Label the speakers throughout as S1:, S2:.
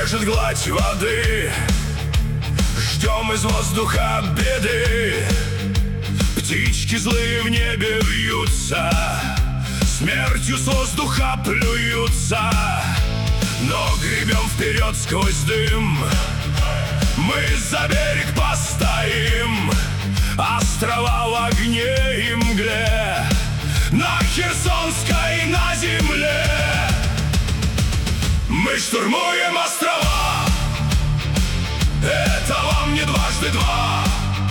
S1: держит гладь воды. Ждем из воздуха беды. Птички злые в небе вьются, смертью с воздуха плюются. Но гребем вперед сквозь дым. Мы за берег постоим. Острова в огне и мгле, на Херсонской, на земле. Мы штурмуем острова. Это вам не дважды два.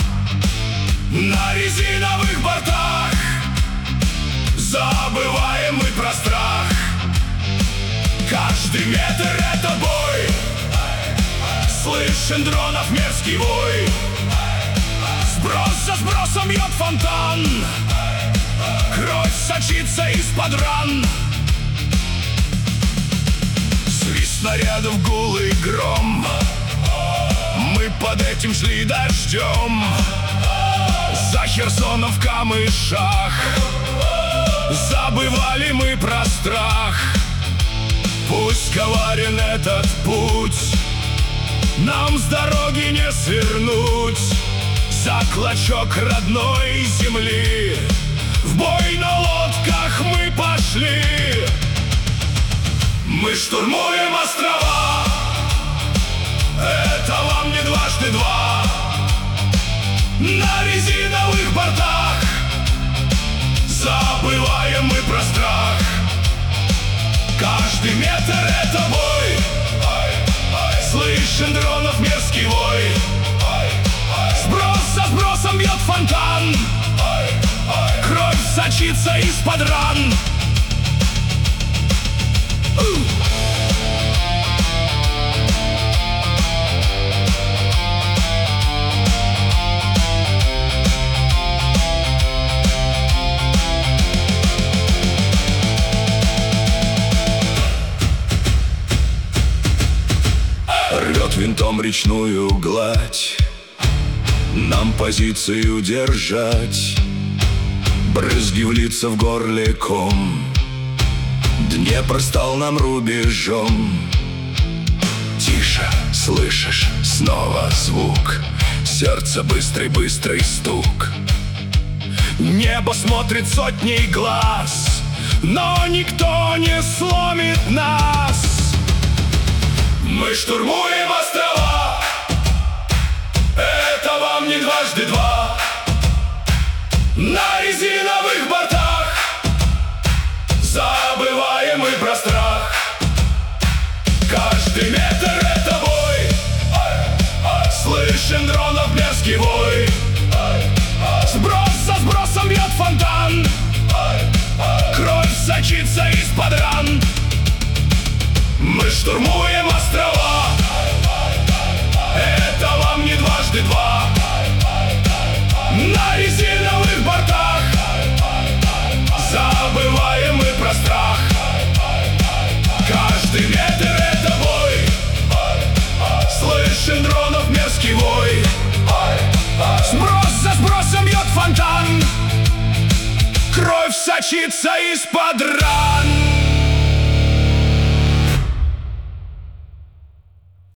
S1: На резиновых бортах забываем мы про страх. Каждый метр — это бой. Слышен дронов мерзкий вой. Сброс за сбросом бьет фонтан. Кровь сочится из-под ран. Свист снарядов, гул и гром. Мы под этим шли дождем. За Херсоном в камышах забывали мы про страх. Пусть коварен этот путь, нам с дороги не свернуть. За клочок родной земли в бой на лодках мы пошли. Мы штурмуем острова. Это вам не дважды два. На резиновых бортах забываем мы про страх. Каждый метр — это бой. Слышен дронов мерзкий вой. Сброс за сбросом бьет фонтан. Кровь сочится из-под ран. Рвет винтом речную гладь, нам позицию держать. Брызги в лица, в горле ком. Днепр стал нам рубежом. Тише, слышишь, снова звук. Сердце быстрый-быстрый стук. Небо смотрит сотней глаз, но никто не сломит нас. Мы штурмуем острова. Это вам не дважды два. На резиновых бортах забываем мы про страх. Каждый метр — это бой. Слышен дронов мерзкий вой. Сброс за сбросом бьет фонтан. Кровь сочится из-под ран. Мы штурмуем острова. Это вам не дважды два. На резиновых бортах забываем мы про страх. Каждый метр — это бой. Слышен дронов мерзкий вой. Сброс за сбросом бьет фонтан. Кровь сочится из-под ран.